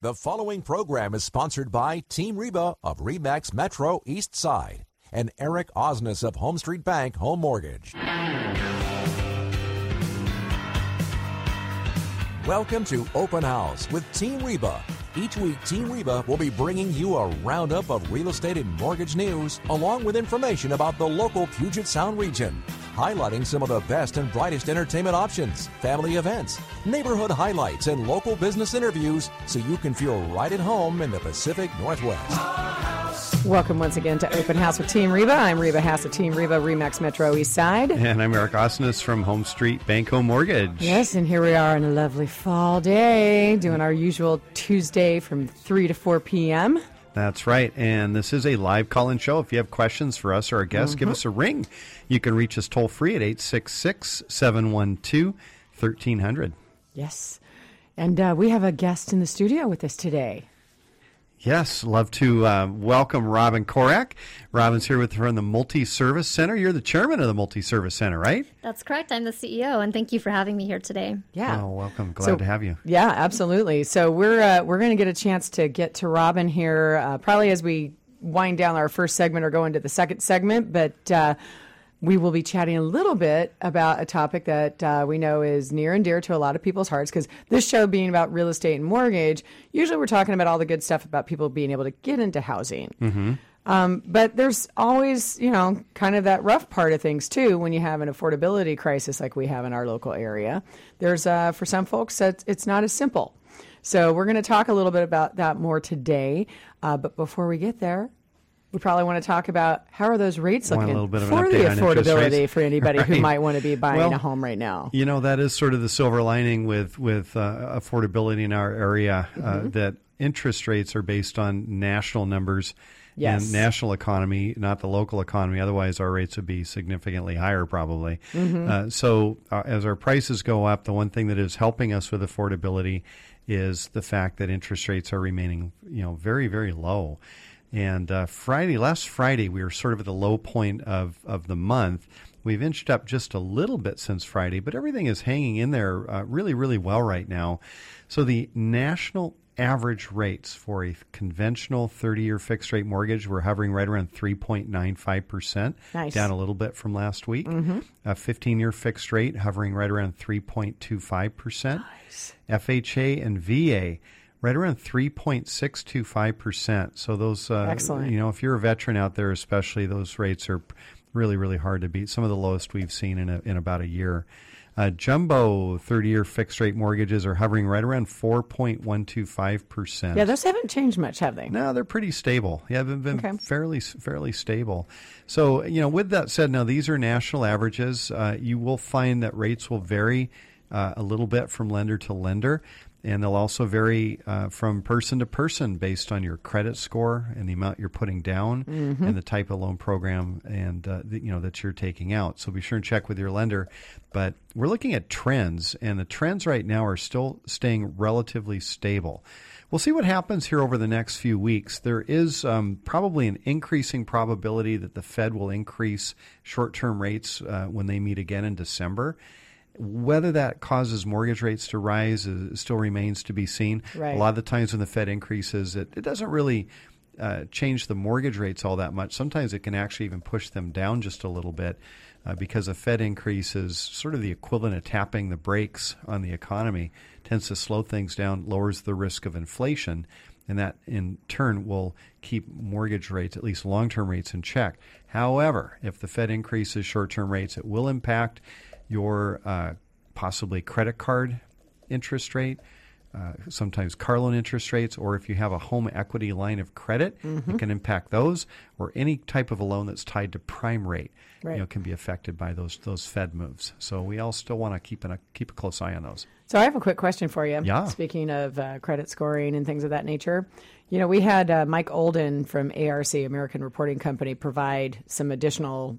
The following program is sponsored by Team Reba of RE/MAX Metro East Side and Eric Osnes of Home Street Bank Home Mortgage. Welcome to Open House with Team Reba. Each week, Team Reba will be bringing you a roundup of real estate and mortgage news, along with information about the local Puget Sound region, highlighting some of the best and brightest entertainment options, family events, neighborhood highlights, and local business interviews, so you can feel right at home in the Pacific Northwest. Welcome once again to Open House with Team Reba. I'm Reba Hass of Team Reba, RE/MAX Metro East Side. And I'm Eric Osnes from Home Street Bank Home Mortgage. Yes, and here we are on a lovely fall day, doing our usual Tuesday from 3 to 4 p.m. That's right, and this is a live call-in show. If you have questions for us or our guests, give us a ring. You can reach us toll-free at 866-712-1300. Yes, and we have a guest in the studio with us today. Yes, love to welcome Robin Korak. Robin's here from the Multi-Service Center. You're the chairman of the Multi-Service Center, right? That's correct. I'm the CEO, and thank you for having me here today. Yeah. Oh, welcome. Glad to have you. Yeah, absolutely. So we're going to get a chance to get to Robin here probably as we wind down our first segment or go into the second segment, but we will be chatting a little bit about a topic that we know is near and dear to a lot of people's hearts, because this show being about real estate and mortgage, usually we're talking about all the good stuff about people being able to get into housing. Mm-hmm. But there's always, kind of that rough part of things, too, when you have an affordability crisis like we have in our local area. There's, for some folks, it's not as simple. So we're going to talk a little bit about that more today. But before we get there, we probably want to talk about how are those rates looking for the affordability for anybody who might want to be buying a home right now. That is sort of the silver lining with affordability in our area, that interest rates are based on national numbers and national economy, not the local economy. Otherwise, our rates would be significantly higher probably. So as our prices go up, the one thing that is helping us with affordability is the fact that interest rates are remaining, very, very low. And last Friday, we were sort of at the low point of the month. We've inched up just a little bit since Friday, but everything is hanging in there really, really well right now. So the national average rates for a conventional 30-year fixed-rate mortgage, we're hovering right around 3.95%, nice. Down a little bit from last week. A 15-year fixed rate hovering right around 3.25%. Nice. FHA and VA right around 3.625%. So those, excellent. If you're a veteran out there, especially, those rates are really, really hard to beat. Some of the lowest we've seen in about a year. Jumbo 30-year fixed-rate mortgages are hovering right around 4.125%. Yeah, those haven't changed much, have they? No, they're pretty stable. Yeah, they've been fairly stable. So, with that said, now these are national averages. You will find that rates will vary a little bit from lender to lender. And they'll also vary from person to person based on your credit score and the amount you're putting down and the type of loan program and that you're taking out. So be sure and check with your lender. But we're looking at trends, and the trends right now are still staying relatively stable. We'll see what happens here over the next few weeks. There is probably an increasing probability that the Fed will increase short-term rates when they meet again in December. Whether that causes mortgage rates to rise still remains to be seen. Right. A lot of the times when the Fed increases, it doesn't really change the mortgage rates all that much. Sometimes it can actually even push them down just a little bit because a Fed increase is sort of the equivalent of tapping the brakes on the economy, tends to slow things down, lowers the risk of inflation, and that in turn will keep mortgage rates, at least long-term rates, in check. However, if the Fed increases short-term rates, it will impact your possibly credit card interest rate, sometimes car loan interest rates, or if you have a home equity line of credit, it can impact those, or any type of a loan that's tied to prime rate, can be affected by those Fed moves. So we all still want to keep a close eye on those. So I have a quick question for you. Yeah. Speaking of credit scoring and things of that nature, we had Mike Olden from ARC, American Reporting Company, provide some additional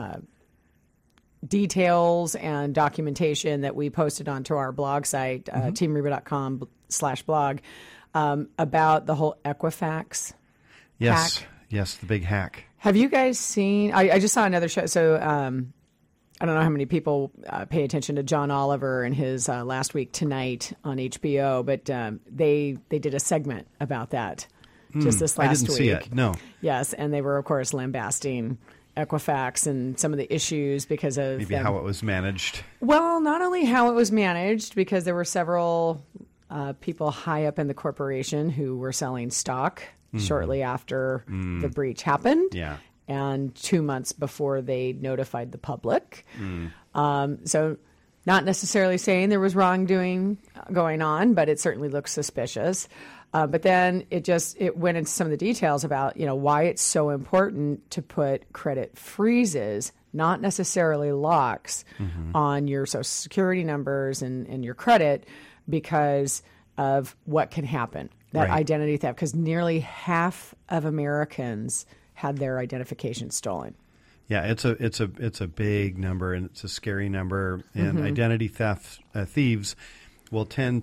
details and documentation that we posted onto our blog site, teamreba.com/blog, about the whole Equifax hack. Yes, the big hack. Have you guys seen, I just saw another show, so I don't know how many people pay attention to John Oliver and his Last Week Tonight on HBO, but they did a segment about that just this last week. I didn't see it, no. Yes, and they were, of course, lambasting Equifax and some of the issues because of... Maybe how it was managed. Well, not only how it was managed, because there were several people high up in the corporation who were selling stock shortly after the breach happened. Yeah. And 2 months before they notified the public. So not necessarily saying there was wrongdoing going on, but it certainly looks suspicious. But then it went into some of the details about, why it's so important to put credit freezes, not necessarily locks, on your Social Security numbers and your credit because of what can happen, that identity theft, because nearly half of Americans had their identification stolen. Yeah, it's a big number, and it's a scary number. And identity theft thieves will tend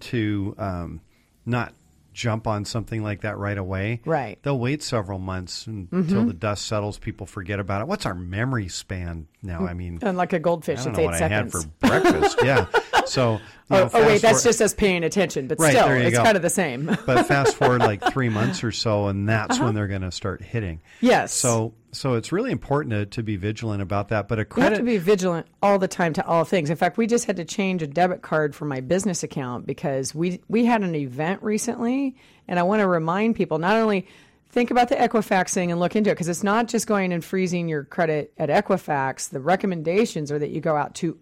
to not jump on something like that right away. Right. They'll wait several months until the dust settles. People forget about it. What's our memory span now? I mean, and like a goldfish, I don't it's know 8 what seconds. I had for breakfast. Yeah. So. Wait, that's just us paying attention, but right, still, there you it's go. kind of the same. But fast forward like 3 months or so, and that's when they're going to start hitting. Yes. So it's really important to be vigilant about that. But a You credit, have to be vigilant all the time to all things. In fact, we just had to change a debit card for my business account because we had an event recently, and I want to remind people not only think about the Equifax thing and look into it, because it's not just going and freezing your credit at Equifax. The recommendations are that you go out to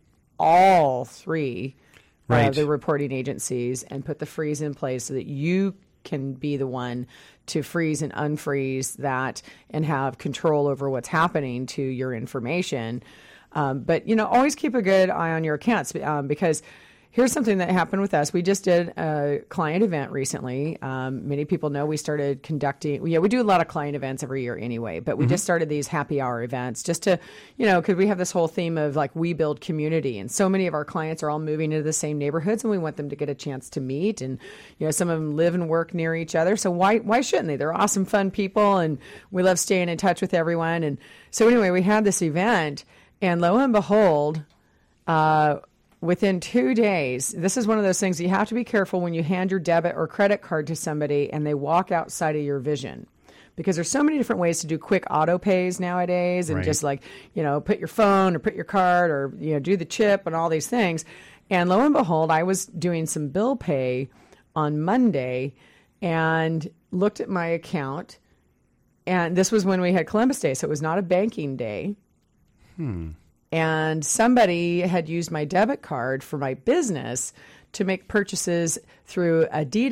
all three of the reporting agencies and put the freeze in place so that you can be the one to freeze and unfreeze that and have control over what's happening to your information. But, always keep a good eye on your accounts because here's something that happened with us. We just did a client event recently. Many people know we started conducting, we do a lot of client events every year anyway, but we just started these happy hour events just to, because we have this whole theme of like we build community. And so many of our clients are all moving into the same neighborhoods and we want them to get a chance to meet. And, some of them live and work near each other. So why shouldn't they? They're awesome, fun people. And we love staying in touch with everyone. And so anyway, we had this event and lo and behold, within 2 days, this is one of those things you have to be careful when you hand your debit or credit card to somebody and they walk outside of your vision. Because there's so many different ways to do quick auto pays nowadays and just like, put your phone or put your card or, do the chip and all these things. And lo and behold, I was doing some bill pay on Monday and looked at my account. And this was when we had Columbus Day, so it was not a banking day. And somebody had used my debit card for my business to make purchases through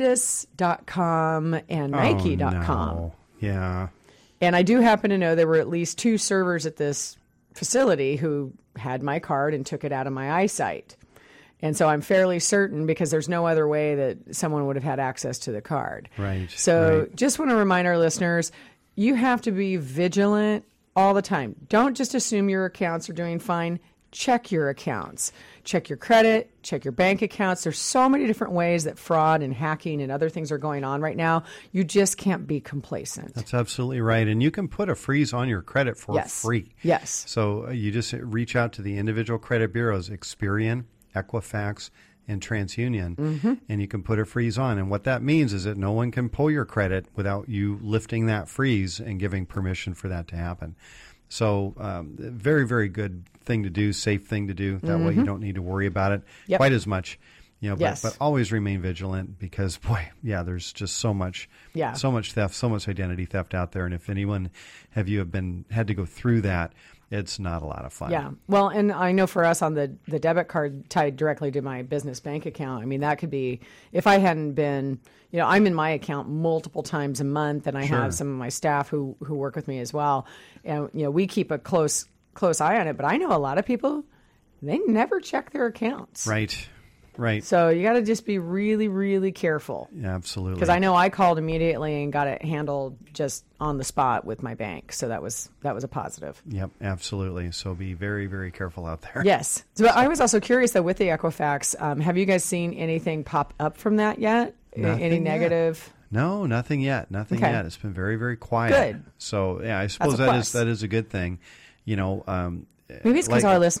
Adidas.com and Nike.com. No. Yeah. And I do happen to know there were at least 2 servers at this facility who had my card and took it out of my eyesight. And so I'm fairly certain because there's no other way that someone would have had access to the card. Right. So just want to remind our listeners, you have to be vigilant all the time. Don't just assume your accounts are doing fine. Check your accounts. Check your credit. Check your bank accounts. There's so many different ways that fraud and hacking and other things are going on right now. You just can't be complacent. That's absolutely right. And you can put a freeze on your credit for free. Yes. So you just reach out to the individual credit bureaus, Experian, Equifax, and TransUnion, and you can put a freeze on. And what that means is that no one can pull your credit without you lifting that freeze and giving permission for that to happen. So very, very good thing to do, safe thing to do. That way you don't need to worry about it quite as much. But always remain vigilant because, boy, there's just so much theft, so much identity theft out there. And if anyone had to go through that, it's not a lot of fun. Yeah. Well, and I know for us on the debit card tied directly to my business bank account, I mean, that could be, if I hadn't been, I'm in my account multiple times a month and I have some of my staff who work with me as well. And, we keep a close eye on it. But I know a lot of people, they never check their accounts. Right. So you got to just be really, really careful. Yeah, absolutely. Because I know I called immediately and got it handled just on the spot with my bank. So that was a positive. Yep, absolutely. So be very, very careful out there. Yes. So I was also curious, though, with the Equifax, have you guys seen anything pop up from that yet? Any negative? No, nothing yet. Nothing yet. It's been very, very quiet. Good. So, I suppose that is a good thing. Maybe it's because our listeners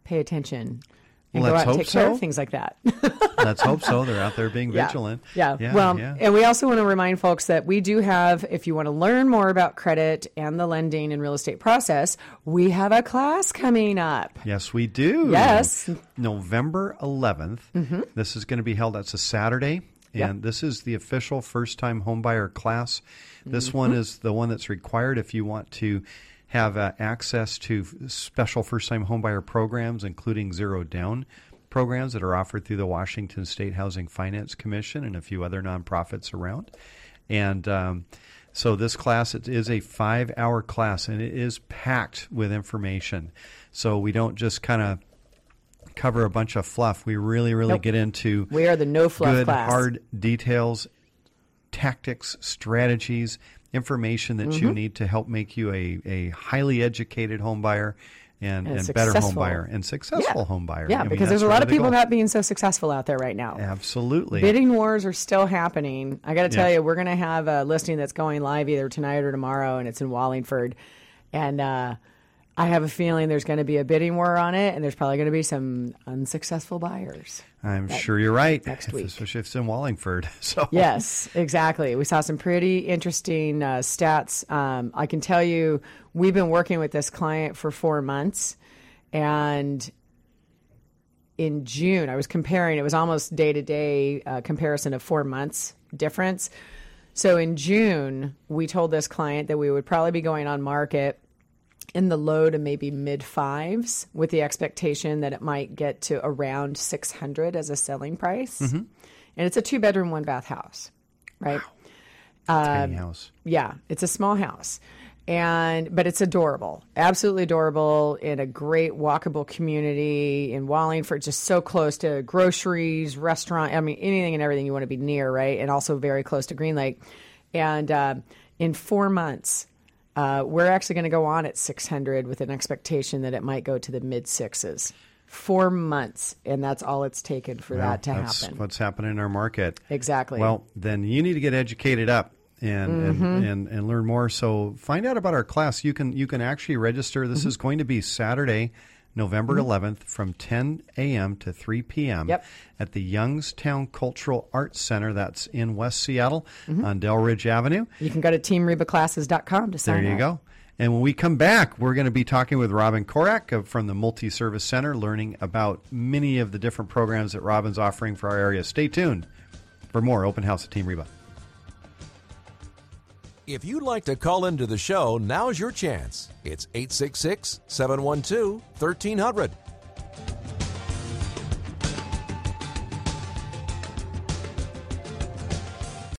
pay attention and Let's go out and hope take care so. of things like that. Let's hope so. They're out there being vigilant. Yeah. Well, and we also want to remind folks that we do have, if you want to learn more about credit and the lending and real estate process, we have a class coming up. Yes, we do. Yes. November 11th. This is going to be held, that's a Saturday. And Yep. this is the official first-time homebuyer class. This one is the one that's required if you want to have access to special first-time homebuyer programs, including zero-down programs that are offered through the Washington State Housing Finance Commission and a few other nonprofits around. And so this class, it is a 5-hour class, and it is packed with information. So we don't just kind of cover a bunch of fluff. We really Nope. get into We are the no fluff good, class. hard details, tactics, strategies, information that you need to help make you a highly educated home buyer and better home successful. buyer and successful Yeah. home buyer. Yeah, I mean, because that's there's a lot really of the people goal. not being so successful out there right now. Absolutely. Bidding wars are still happening. I got to tell Yeah. you, we're going to have a listing that's going live either tonight or tomorrow, and it's in Wallingford. And I have a feeling there's going to be a bidding war on it, and there's probably going to be some unsuccessful buyers. I'm sure you're right. next week. Especially if it's in Wallingford. So Yes, exactly. We saw some pretty interesting stats. I can tell you, we've been working with this client for 4 months, and in June, I was comparing, it was almost day-to-day comparison of 4 months difference. So in June, we told this client that we would probably be going on market in the low to maybe mid fives with the expectation that it might get to around 600 as a selling price. And it's a 2-bedroom, 1-bath house, right? tiny house. Yeah, it's a small house. But it's adorable, absolutely adorable, in a great walkable community in Wallingford, just so close to groceries, restaurant, I mean, anything and everything you want to be near, right? And also very close to Green Lake. And in 4 months, we're actually going to go on at 600 with an expectation that it might go to the mid sixes. 4 months, and that's all it's taken for that to That's happen. what's happening in our market. Exactly. Well, then you need to get educated up and learn more. So find out about our class. You can actually register. This is going to be Saturday, November 11th from 10 a.m. to 3 p.m. Yep. at the Youngstown Cultural Arts Center. That's in West Seattle on Del Ridge Avenue. You can go to teamrebaclasses.com to sign up. There you go. And when we come back, we're going to be talking with Robin Korak from the Multi-Service Center, learning about many of the different programs that Robin's offering for our area. Stay tuned for more Open House at Team Reba. If you'd like to call into the show, now's your chance. It's 866-712-1300.